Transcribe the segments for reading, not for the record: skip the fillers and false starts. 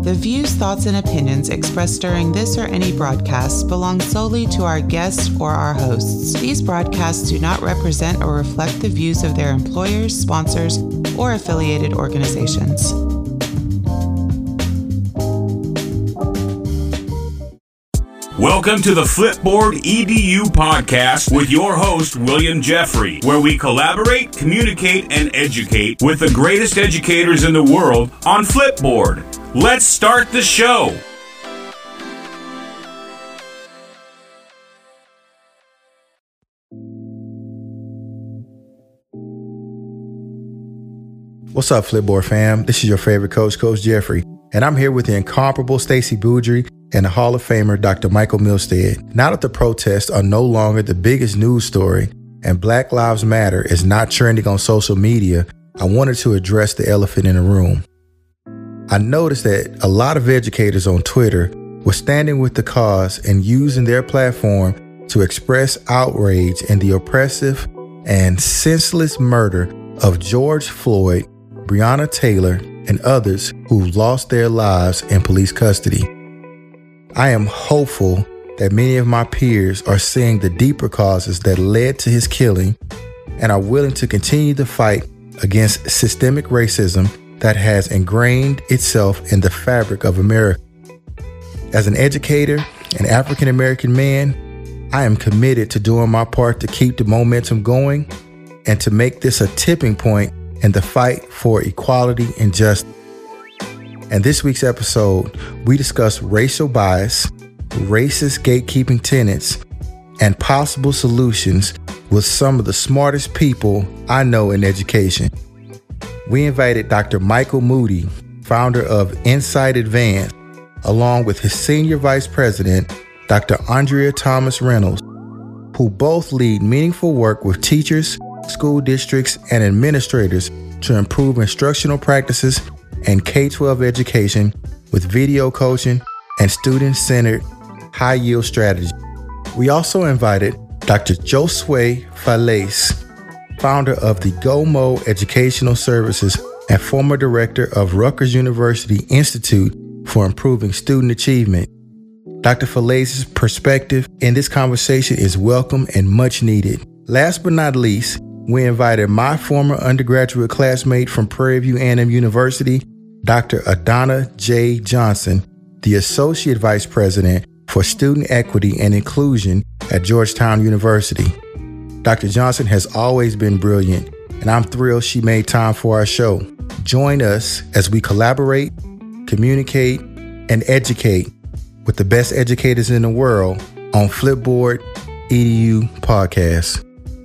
The views, thoughts, and opinions expressed during this or any broadcast belong solely to our guests or our hosts. These broadcasts do not represent or reflect the views of their employers, sponsors, or affiliated organizations. Welcome to the Flipboard EDU podcast with your host, William Jeffrey, where we collaborate, communicate, and educate with the greatest educators in the world on Flipboard. Let's start the show. What's up, Flipboard fam? This is your favorite coach, Coach Jeffrey, and I'm here with the incomparable Stacey Boudry and the Hall of Famer, Dr. Michael Milstead. Now that the protests are no longer the biggest news story and Black Lives Matter is not trending on social media, I wanted to address the elephant in the room. I noticed that a lot of educators on Twitter were standing with the cause and using their platform to express outrage in the oppressive and senseless murder of George Floyd, Breonna Taylor, and others who lost their lives in police custody. I am hopeful that many of my peers are seeing the deeper causes that led to his killing and are willing to continue the fight against systemic racism that has ingrained itself in the fabric of America. As an educator and African American man, I am committed to doing my part to keep the momentum going and to make this a tipping point in the fight for equality and justice. In this week's episode, we discuss racial bias, racist gatekeeping tenets, and possible solutions with some of the smartest people I know in education. We invited Dr. Michael Moody, founder of Insight Advanced, along with his senior vice president, Dr. Andrea Thomas Reynolds, who both lead meaningful work with teachers, school districts, and administrators to improve instructional practices and K-12 education with video coaching and student-centered high-yield strategy. We also invited Dr. Josue Falaise, founder of the GoMo Educational Services and former director of Rutgers University Institute for Improving Student Achievement. Dr. Falaise's perspective in this conversation is welcome and much needed. Last but not least, we invited my former undergraduate classmate from Prairie View A&M University, Dr. Adana J. Johnson, the Associate Vice President for Student Equity and Inclusion at Georgetown University. Dr. Johnson has always been brilliant, and I'm thrilled she made time for our show. Join us as we collaborate, communicate, and educate with the best educators in the world on Flipboard EDU Podcast.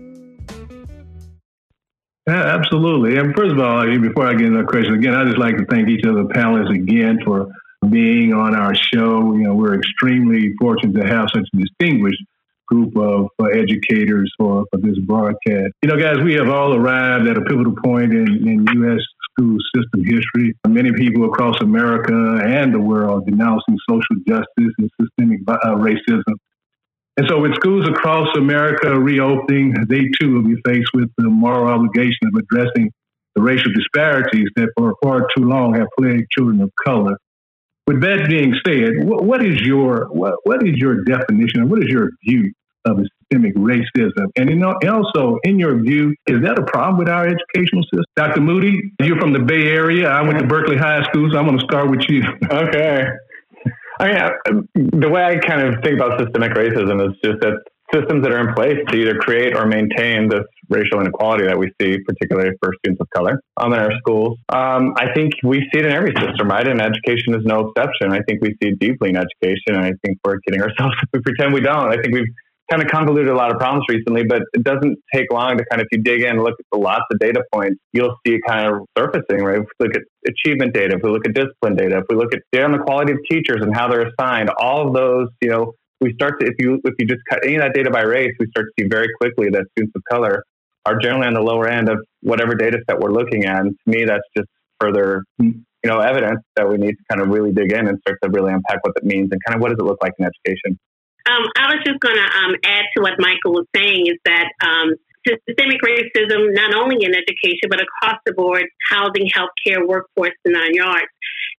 Yeah, absolutely. And first of all, before I get into the question, again, I'd just like to thank each of the panelists again for being on our show. You know, we're extremely fortunate to have such a distinguished group of educators for this broadcast. You know, guys, we have all arrived at a pivotal point in U.S. school system history. Many people across America and the world denouncing social justice and systemic racism. And so with schools across America reopening, they too will be faced with the moral obligation of addressing the racial disparities that for far too long have plagued children of color. With that being said, what is your definition and what is your view of systemic racism? And also, in your view, is that a problem with our educational system? Dr. Moody, you're from the Bay Area. I went to Berkeley High School, so I'm going to start with you. Okay. I mean, the way I kind of think about systemic racism is just that systems that are in place to either create or maintain this racial inequality that we see, particularly for students of color in our schools. I think we see it in every system, right? And education is no exception. I think we see it deeply in education, and I think we're kidding ourselves if we pretend we don't. I think we've kind of convoluted a lot of problems recently, but it doesn't take long to kind of, if you dig in and look at the lots of data points, you'll see it kind of surfacing, right? If we look at achievement data, if we look at discipline data, if we look at data on the quality of teachers and how they're assigned, all of those, you know, we start to, if you just cut any of that data by race, we start to see very quickly that students of color are generally on the lower end of whatever data set we're looking at. And to me, that's just further, evidence that we need to kind of really dig in and start to really unpack what that means and kind of what does it look like in education. I was just going to add to what Michael was saying is that systemic racism, not only in education, but across the board, housing, healthcare, workforce, the 9 yards.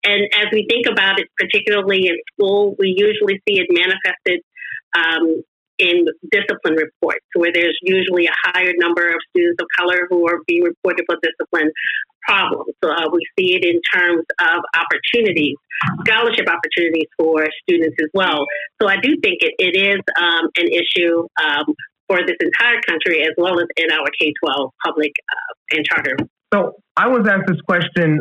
And as we think about it, particularly in school, we usually see it manifested in discipline reports, where there's usually a higher number of students of color who are being reported for discipline problems. So we see it in terms of opportunities, scholarship opportunities for students as well. So I do think it is an issue for this entire country, as well as in our K-12 public and charter. So I was asked this question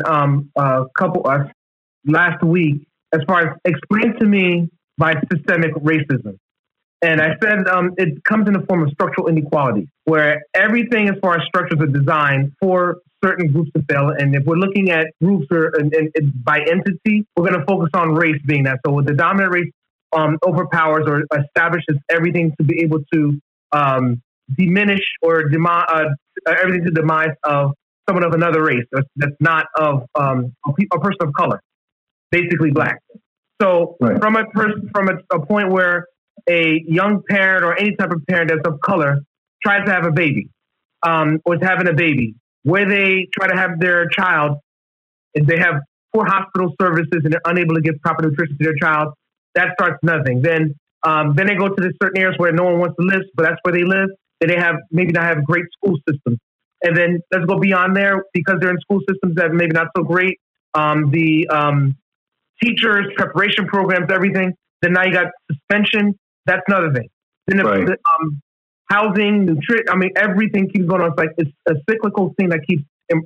last week, as far as explain to me by systemic racism. And I said it comes in the form of structural inequality, where everything as far as structures are designed for certain groups to fail. And if we're looking at groups or by entity, we're going to focus on race being that. So the dominant race overpowers or establishes everything to be able to diminish or everything to demise of someone of another race that's not of a person of color, basically black. So right. from a point where a young parent or any type of parent that's of color tries to have a baby, or is having a baby, where they try to have their child, and they have poor hospital services and they're unable to give proper nutrition to their child, that starts nothing. Then they go to the certain areas where no one wants to live, but that's where they live. Then they have maybe not have great school systems. And then let's go beyond there, because they're in school systems that maybe not so great. The teachers, preparation programs, everything. Then now you got suspension. That's another thing. Then the housing, nutrition. I mean, everything keeps going on. It's like it's a cyclical thing that keeps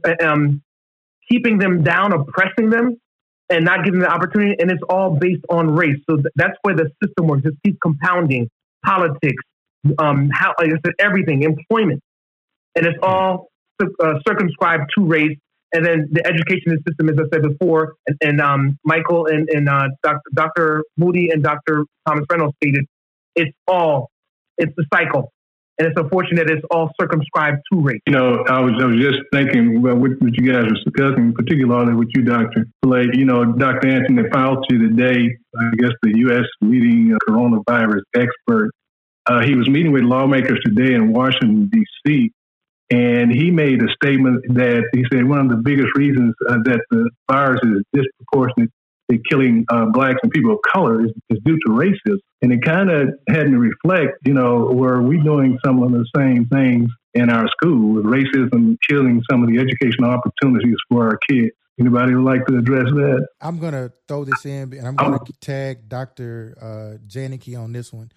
keeping them down, oppressing them, and not giving them the opportunity. And it's all based on race. So that's where the system works. Just keeps compounding politics, how, like I said, everything, employment, and it's all circumscribed to race. And then the education system, as I said before, and Michael and Dr. Moody and Dr. Thomas Reynolds stated, it's the cycle. And it's unfortunate it's all circumscribed to race. You know, I was just thinking about what you guys were discussing, particularly with you, Dr. Slade. You know, Dr. Anthony Fauci today, I guess the U.S. leading coronavirus expert, he was meeting with lawmakers today in Washington, D.C., and he made a statement that he said one of the biggest reasons that the virus is disproportionate in killing blacks and people of color is due to racism. And it kind of had me reflect, you know, were we doing some of the same things in our schools, racism killing some of the educational opportunities for our kids? Anybody would like to address that? I'm going to throw this in, and I'm going to tag Dr. Janicki on this one.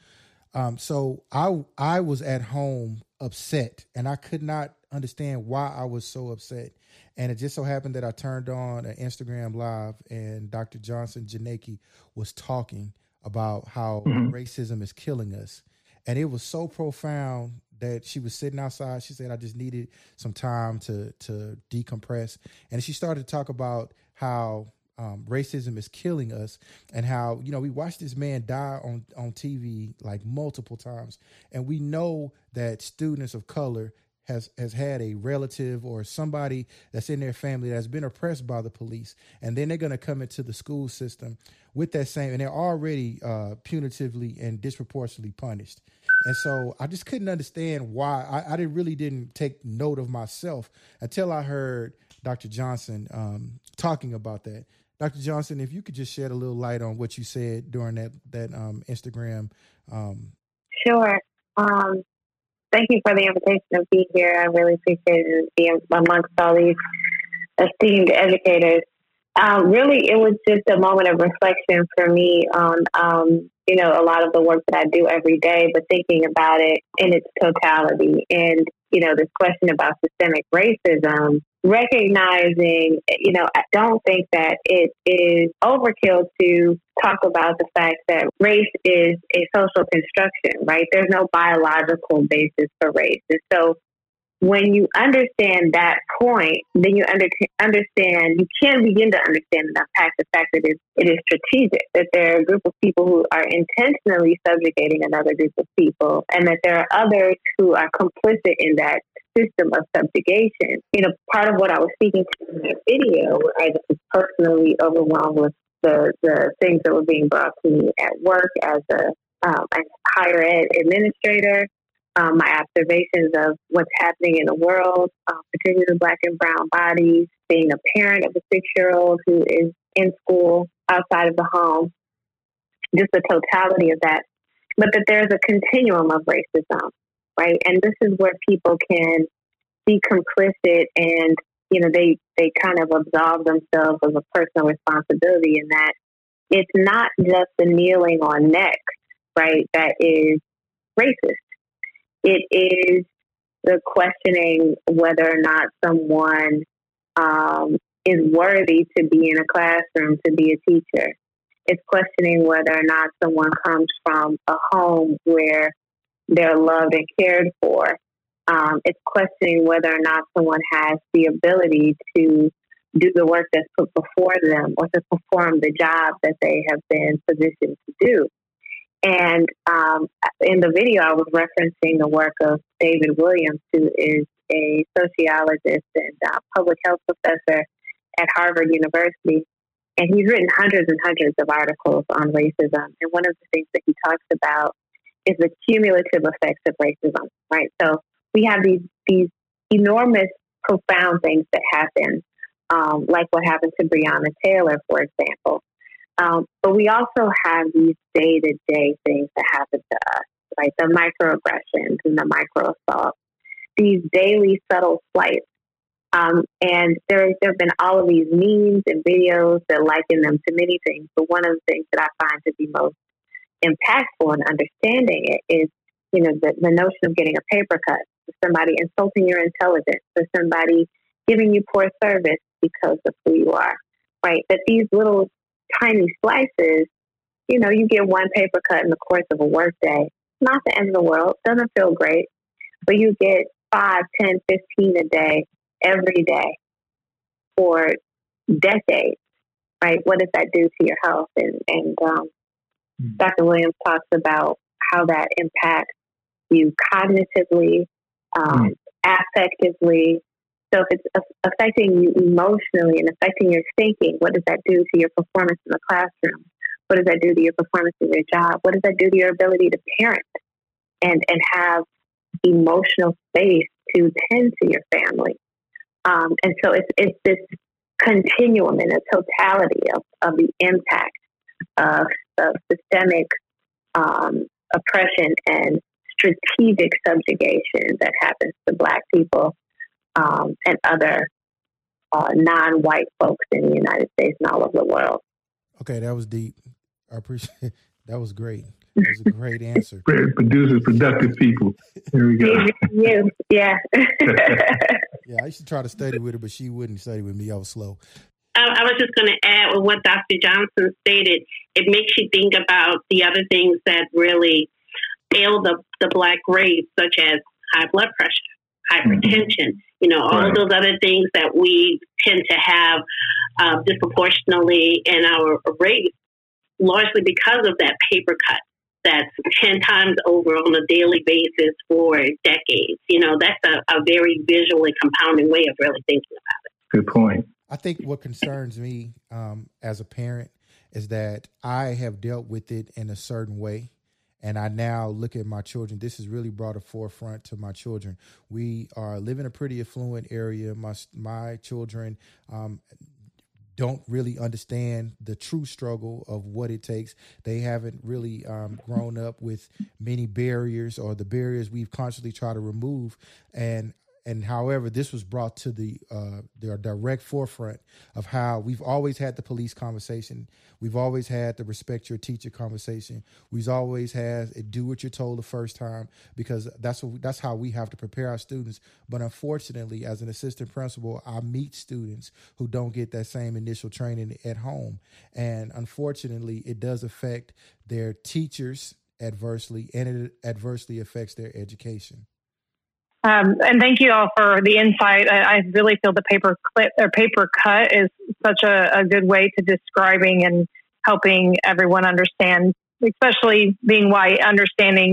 So I was at home upset, and I could not understand why I was so upset. And it just so happened that I turned on an Instagram Live, and Dr. Johnson Janicki was talking about how racism is killing us. And it was so profound that she was sitting outside. She said, I just needed some time to decompress. And she started to talk about how racism is killing us, and how, you know, we watched this man die on TV like multiple times. And we know that students of color has had a relative or somebody that's in their family that's been oppressed by the police. And then they're going to come into the school system with that same, and they're already punitively and disproportionately punished. And so I just couldn't understand why. I really didn't take note of myself until I heard Dr. Johnson talking about that. Dr. Johnson, if you could just shed a little light on what you said during that Instagram. Sure. Thank you for the invitation to be here. I really appreciate it being amongst all these esteemed educators. Really, it was just a moment of reflection for me on, you know, a lot of the work that I do every day, but thinking about it in its totality. And, you know, this question about systemic racism, recognizing, you know, I don't think that it is overkill to talk about the fact that race is a social construction, right? There's no biological basis for race. And so when you understand that point, then you understand, you can begin to understand and unpack the fact that it is strategic, that there are a group of people who are intentionally subjugating another group of people, and that there are others who are complicit in that system of subjugation. You know, part of what I was speaking to in that video, I was personally overwhelmed with the things that were being brought to me at work as a higher ed administrator, my observations of what's happening in the world, particularly Black and brown bodies, being a parent of a 6-year-old who is in school, outside of the home, just the totality of that. But that there's a continuum of racism, right? And this is where people can be complicit and, they kind of absolve themselves of a personal responsibility in that it's not just the kneeling on necks, right, that is racist. It is the questioning whether or not someone is worthy to be in a classroom, to be a teacher. It's questioning whether or not someone comes from a home where they're loved and cared for. It's questioning whether or not someone has the ability to do the work that's put before them or to perform the job that they have been positioned to do. And in the video, I was referencing the work of David Williams, who is a sociologist and public health professor at Harvard University. And he's written hundreds and hundreds of articles on racism. And one of the things that he talks about is the cumulative effects of racism, right? So we have these enormous, profound things that happen, like what happened to Breonna Taylor, for example. But we also have these day-to-day things that happen to us, right? The microaggressions and the micro-assaults, these daily subtle slights. And there have been all of these memes and videos that liken them to many things. But one of the things that I find to be most impactful in understanding it is, the notion of getting a paper cut, for somebody insulting your intelligence, for somebody giving you poor service because of who you are, right? That these little tiny slices, you get one paper cut in the course of a workday. Not the end of the world. Doesn't feel great. But you get 5, 10, 15 a day, every day for decades, right? What does that do to your health? And Dr. Williams talks about how that impacts you cognitively, affectively. So if it's affecting you emotionally and affecting your thinking, what does that do to your performance in the classroom? What does that do to your performance in your job? What does that do to your ability to parent and have emotional space to tend to your family? And so it's this continuum and a totality of the impact of systemic oppression and strategic subjugation that happens to Black people and other non-white folks in the United States and all over the world. Okay, that was deep. I appreciate it. That was great. That was a great answer. Producers, productive people. Here we go. You, yeah. Yeah, I used to try to study with her, but she wouldn't study with me. I was slow. I was just going to add with what Dr. Johnson stated. It makes you think about the other things that really ail the Black race, such as high blood pressure, hypertension, all of those other things that we tend to have disproportionately in our race, largely because of that paper cut that's 10 times over on a daily basis for decades. That's a very visual and compounding way of really thinking about it. Good point. I think what concerns me as a parent is that I have dealt with it in a certain way. And I now look at my children. This has really brought a forefront to my children. We are living in a pretty affluent area. My children don't really understand the true struggle of what it takes. They haven't really grown up with many barriers or the barriers we've constantly tried to remove. And however, this was brought to the direct forefront of how we've always had the police conversation. We've always had the respect your teacher conversation. We've always had do what you're told the first time, because that's how we have to prepare our students. But unfortunately, as an assistant principal, I meet students who don't get that same initial training at home. And unfortunately, it does affect their teachers adversely, and it adversely affects their education. And thank you all for the insight. I really feel the paper cut is such a good way to describing and helping everyone understand, especially being white, understanding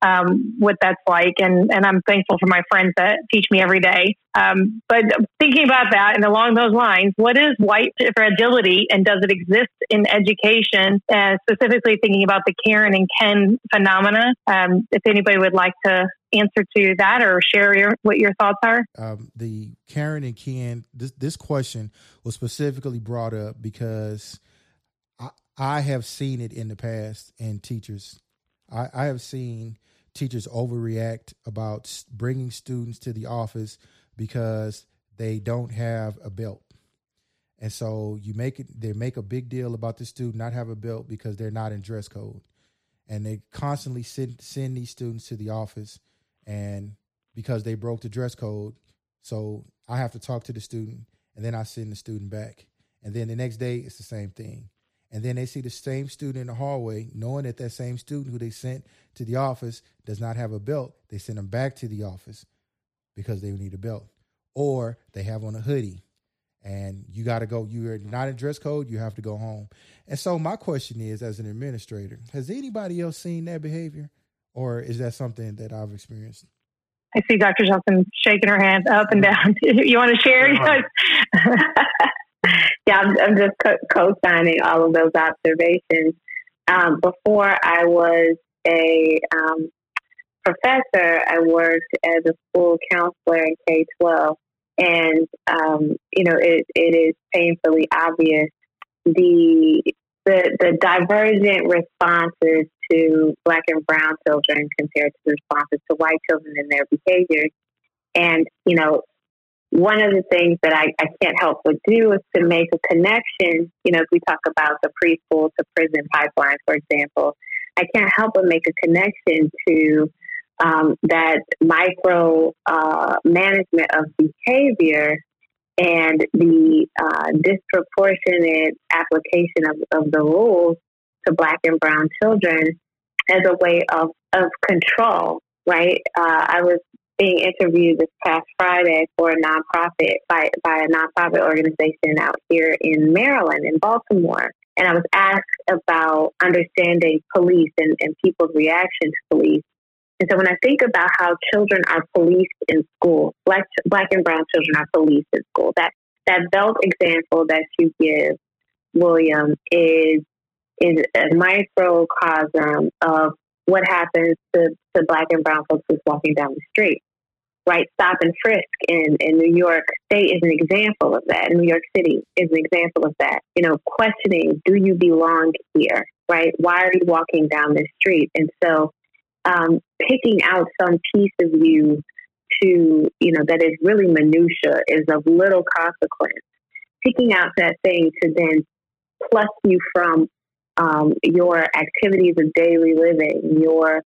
what that's like. And I'm thankful for my friends that teach me every day. But thinking about that and along those lines, what is white fragility and does it exist in education? Specifically thinking about the Karen and Ken phenomena. If anybody would like to answer to that or share what your thoughts are. The Karen and Ken, this question was specifically brought up because I have seen it in the past in teachers. I have seen teachers overreact about bringing students to the office because they don't have a belt. And so they make a big deal about the student not have a belt because they're not in dress code. And they constantly send these students to the office and because they broke the dress code. So I have to talk to the student and then I send the student back. And then the next day it's the same thing. And then they see the same student in the hallway, knowing that same student who they sent to the office does not have a belt. They send them back to the office because they need a belt. Or they have on a hoodie and you got to go. You're not in dress code. You have to go home. And so my question is, as an administrator, has anybody else seen that behavior? Or is that something that I've experienced? I see Dr. Johnson shaking her hands up and down. You want to share? Yeah, I'm just co-signing all of those observations. Before I was a professor, I worked as a school counselor in K-12. And, it is painfully obvious the divergent responses to Black and brown children compared to the responses to white children and their behaviors. And, one of the things that I can't help but do is to make a connection. If we talk about the preschool to prison pipeline, for example, I can't help but make a connection to that micro management of behavior and the disproportionate application of the rules to Black and brown children as a way of control, right? I was being interviewed this past Friday for a nonprofit by a nonprofit organization out here in Maryland, in Baltimore. And I was asked about understanding police and people's reaction to police. And so when I think about how children are policed in school, Black and brown children are policed in school, that belt example that you give, William, is a microcosm of what happens to Black and brown folks who's walking down the street, right? Stop and frisk in New York State is an example of that. New York City is an example of that. Questioning, do you belong here, right? Why are you walking down this street? And so picking out some piece of you to, that is really minutia, is of little consequence. Picking out that thing to then pluck you from your activities of daily living, your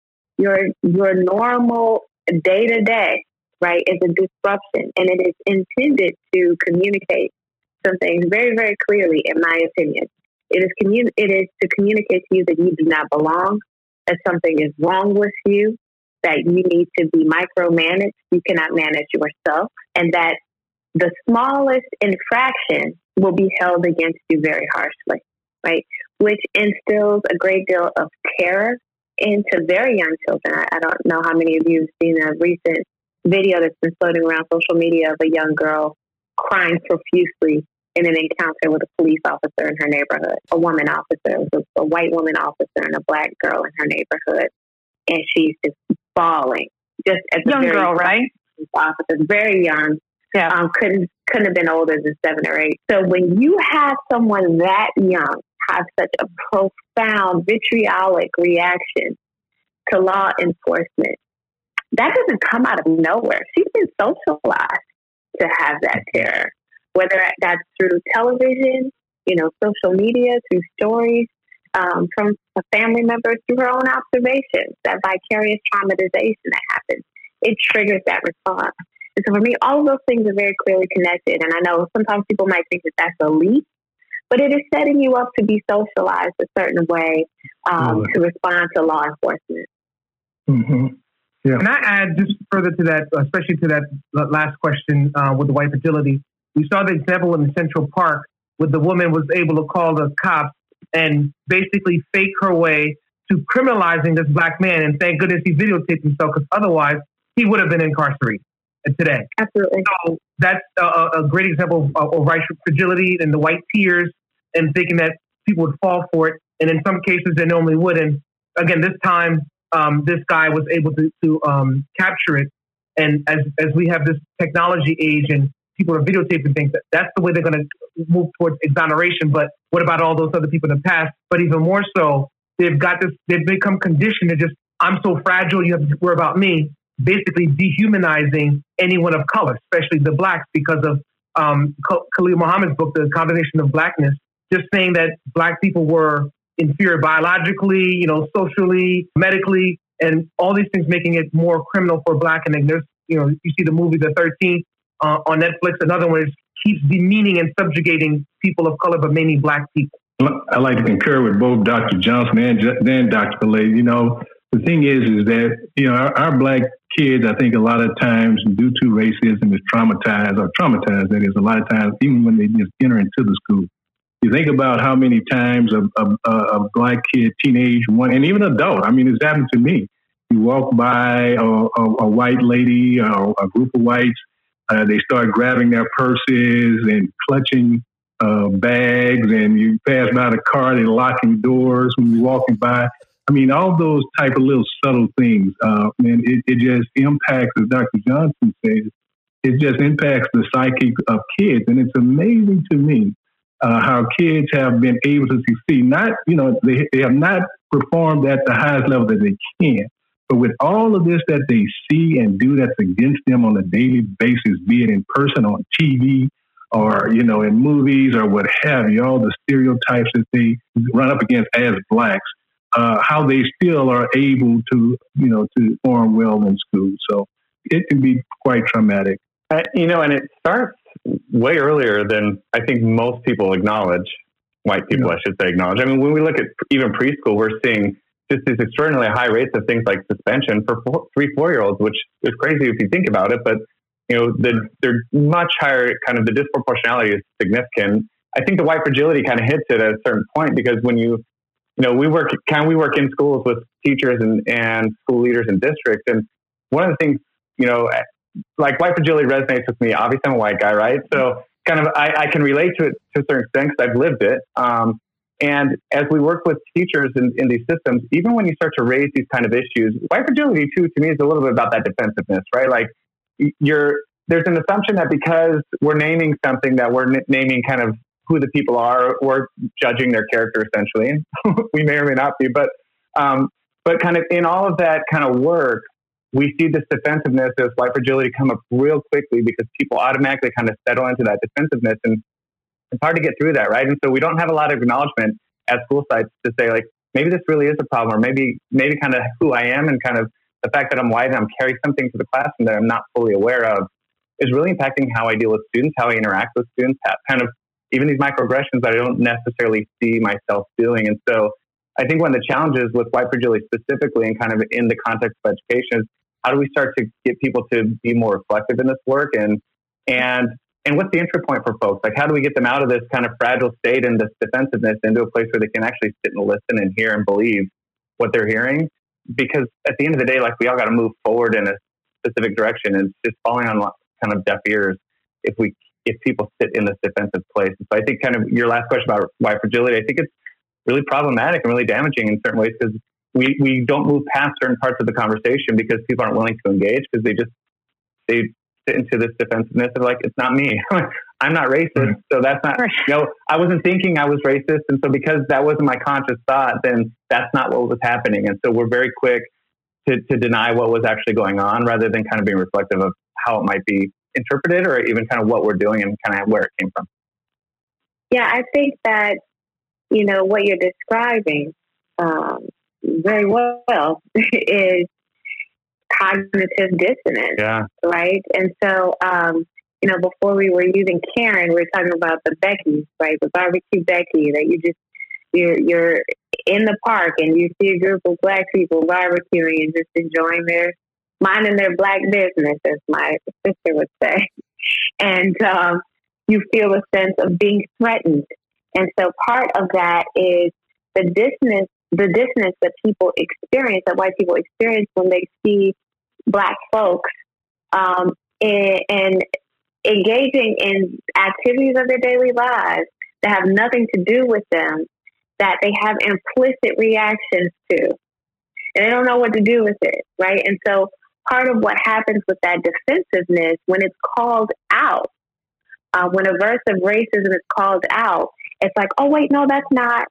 normal day-to-day, right, is a disruption. And it is intended to communicate some things very, very clearly, in my opinion. It is to communicate to you that you do not belong, that something is wrong with you, that you need to be micromanaged, you cannot manage yourself, and that the smallest infraction will be held against you very harshly, right? Which instills a great deal of terror into very young children. I don't know how many of you have seen a recent video that's been floating around social media of a young girl crying profusely in an encounter with a police officer in her neighborhood, a woman officer, a white woman officer and a Black girl in her neighborhood. And she's just bawling. Just as a young girl, right? Officer, very young. Yeah. Couldn't have been older than 7 or 8. So when you have someone that young have such a profound vitriolic reaction to law enforcement, that doesn't come out of nowhere. She's been socialized to have that terror, whether that's through television, social media, through stories, from a family member, through her own observations, that vicarious traumatization that happens. It triggers that response. And so for me, all of those things are very clearly connected. And I know sometimes people might think that that's a leap, but it is setting you up to be socialized a certain way to respond to law enforcement. Mm-hmm. Yeah. Can I add just further to that, especially to that last question with the white fragility? We saw the example in Central Park where the woman was able to call the cops and basically fake her way to criminalizing this black man. And thank goodness he videotaped himself, because otherwise he would have been incarcerated today. Absolutely. So that's a great example of white fragility and the white tears and thinking that people would fall for it. And in some cases, they normally wouldn't. Again, this time, this guy was able to capture it. And as we have this technology age and people are videotaping things, that's the way they're going to move towards exoneration. But what about all those other people in the past? But even more so, they've become conditioned to just, I'm so fragile, you have to worry about me, basically dehumanizing anyone of color, especially the blacks, because of Khalil Muhammad's book, The Combination of Blackness, just saying that black people were inferior biologically, socially, medically, and all these things making it more criminal for black. And then there's, you see the movie The 13th on Netflix, another one keeps demeaning and subjugating people of color, but mainly black people. I like to concur with both Dr. Johnson and Dr. Pillay. The thing is that, our black kids, I think a lot of times due to racism is traumatized, that is, a lot of times, even when they just enter into the school. You think about how many times a black kid, teenage one, and even adult, it's happened to me. You walk by a white lady or a group of whites, they start grabbing their purses and clutching bags, and you pass by the car, they're locking doors when you're walking by. All those type of little subtle things, it just impacts, as Dr. Johnson says, it just impacts the psyche of kids. And it's amazing to me how kids have been able to succeed. They have not performed at the highest level that they can, but with all of this that they see and do that's against them on a daily basis, be it in person, on TV, or, in movies or what have you, all the stereotypes that they run up against as blacks, how they still are able to, to perform well in school. So it can be quite traumatic. And it starts way earlier than I think most people acknowledge. White people, I should say, acknowledge. When we look at even preschool, we're seeing just these extraordinarily high rates of things like suspension for 3-4-year-olds, which is crazy if you think about it. But they're much higher. Kind of the disproportionality is significant. I think the white fragility kind of hits it at a certain point, because when we work in schools with teachers and school leaders in districts, and one of the things like white fragility resonates with me. Obviously, I'm a white guy, right? So kind of I can relate to it to a certain extent because I've lived it. And as we work with teachers in these systems, even when you start to raise these kind of issues, white fragility too, to me, is a little bit about that defensiveness, right? Like there's an assumption that because we're naming something, that we're naming kind of who the people are, we're judging their character essentially. We may or may not be, but kind of in all of that kind of work, we see this defensiveness, this white fragility come up real quickly because people automatically kind of settle into that defensiveness, and it's hard to get through that, right? And so we don't have a lot of acknowledgement at school sites to say, like, maybe this really is a problem, or maybe kind of who I am and kind of the fact that I'm white and I'm carrying something to the classroom that I'm not fully aware of is really impacting how I deal with students, how I interact with students, kind of even these microaggressions that I don't necessarily see myself doing. And so I think one of the challenges with white fragility specifically, and kind of in the context of education, is how do we start to get people to be more reflective in this work? And what's the entry point for folks? Like, how do we get them out of this kind of fragile state and this defensiveness into a place where they can actually sit and listen and hear and believe what they're hearing? Because at the end of the day, like, we all got to move forward in a specific direction, and it's falling on kind of deaf ears if people sit in this defensive place. And so I think kind of your last question about white fragility, I think it's really problematic and really damaging in certain ways, because we don't move past certain parts of the conversation because people aren't willing to engage, because they sit into this defensiveness of like, it's not me. I'm not racist. So that's not, I wasn't thinking I was racist. And so because that wasn't my conscious thought, then that's not what was happening. And so we're very quick to deny what was actually going on, rather than kind of being reflective of how it might be interpreted, or even kind of what we're doing and kind of where it came from. Yeah, I think that, what you're describing very well is cognitive dissonance, right? And so, before we were using Karen, we were talking about the Becky, right? The barbecue Becky, that you're in the park and you see a group of black people barbecuing and just enjoying minding their black business, as my sister would say. And you feel a sense of being threatened. And so part of that is the dissonance the dissonance that people experience, that white people experience when they see Black folks and engaging in activities of their daily lives that have nothing to do with them, that they have implicit reactions to, and they don't know what to do with it, right? And so part of what happens with that defensiveness, when it's called out, when a verse of racism is called out, it's like, oh wait, no, that's not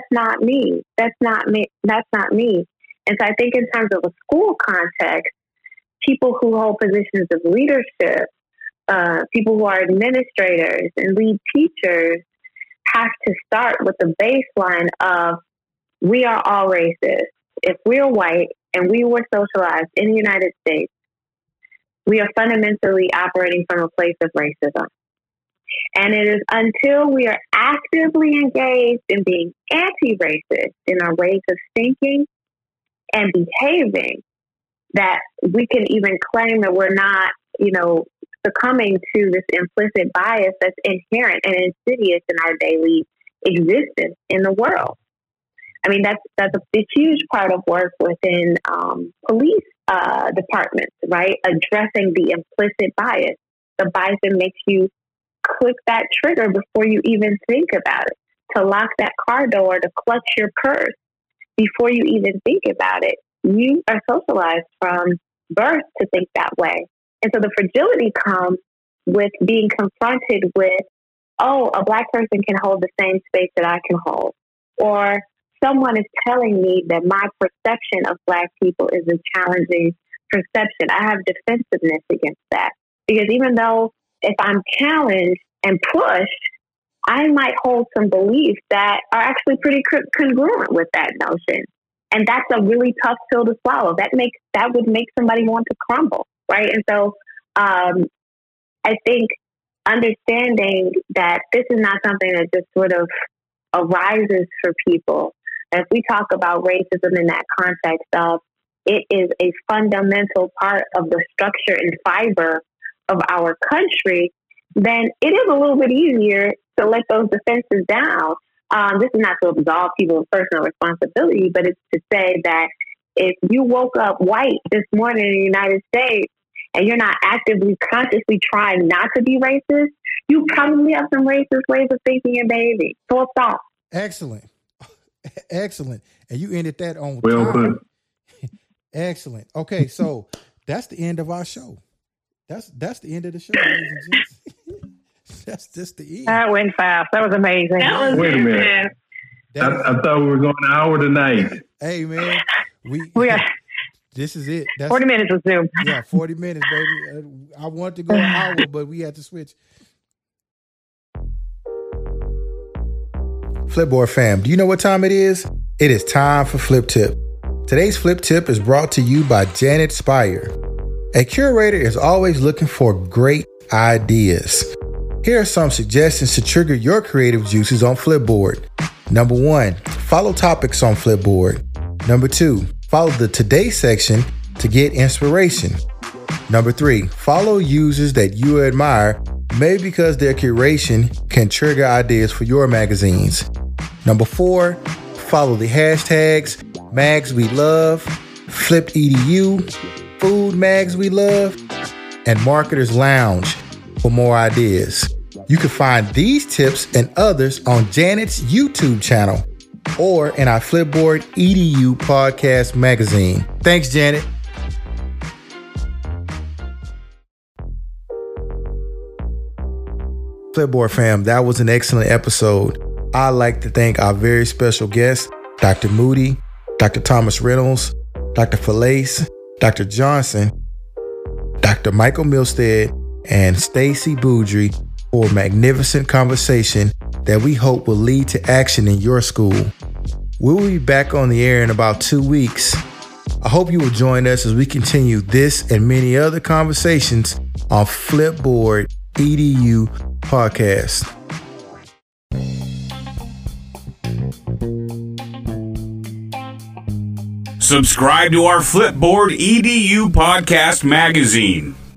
me. That's not me. That's not me. And so I think in terms of a school context, people who hold positions of leadership, people who are administrators and lead teachers, have to start with the baseline of we are all racist. If we're white and we were socialized in the United States, we are fundamentally operating from a place of racism. And it is until we are actively engaged in being anti-racist in our ways of thinking and behaving that we can even claim that we're not, succumbing to this implicit bias that's inherent and insidious in our daily existence in the world. I mean, that's a huge part of work within police departments, right? Addressing the implicit bias, the bias that makes you click that trigger before you even think about it, to lock that car door, to clutch your purse before you even think about it. You are socialized from birth to think that way. And so the fragility comes with being confronted with, oh, a Black person can hold the same space that I can hold. Or someone is telling me that my perception of Black people is a challenging perception. I have defensiveness against that. Because even though if I'm challenged and pushed, I might hold some beliefs that are actually pretty congruent with that notion. And that's a really tough pill to swallow. That would make somebody want to crumble, right? And so I think understanding that this is not something that just sort of arises for people. If we talk about racism in that context of it is a fundamental part of the structure and fiber of our country, then it is a little bit easier to let those defenses down. This is not to absolve people of personal responsibility, but it's to say that if you woke up white this morning in the United States and you're not actively, consciously trying not to be racist, you probably have some racist ways of thinking and behaving. Full stop. Excellent. Excellent. And you ended that on well time. Put. Excellent. Okay, so that's the end of our show. That's the end of the show, ladies and gents. That's just the end. That went fast. That was amazing. Wait a minute. I thought we were going an hour tonight. Hey, man. We are. This is it. That's 40 minutes with Zoom. Yeah, 40 minutes, baby. I wanted to go an hour, but we had to switch. Flipboard fam, do you know what time it is? It is time for Flip Tip. Today's Flip Tip is brought to you by Janet Spire. A curator is always looking for great ideas. Here are some suggestions to trigger your creative juices on Flipboard. Number 1, follow topics on Flipboard. Number 2, follow the Today section to get inspiration. Number 3, follow users that you admire, maybe because their curation can trigger ideas for your magazines. Number 4, follow the hashtags Mags We Love, Flip EDU, Food Mags We Love, and Marketers Lounge for more ideas. You can find these tips and others on Janet's YouTube channel or in our Flipboard EDU podcast magazine. Thanks, Janet. Flipboard fam, that was an excellent episode. I'd like to thank our very special guests, Dr. Moody, Dr. Thomas Reynolds, Dr. Falaise, Dr. Johnson, Dr. Michael Milstead, and Stacy Boudry for a magnificent conversation that we hope will lead to action in your school. We will be back on the air in about 2 weeks. I hope you will join us as we continue this and many other conversations on Flipboard EDU podcast. Subscribe to our Flipboard EDU podcast magazine.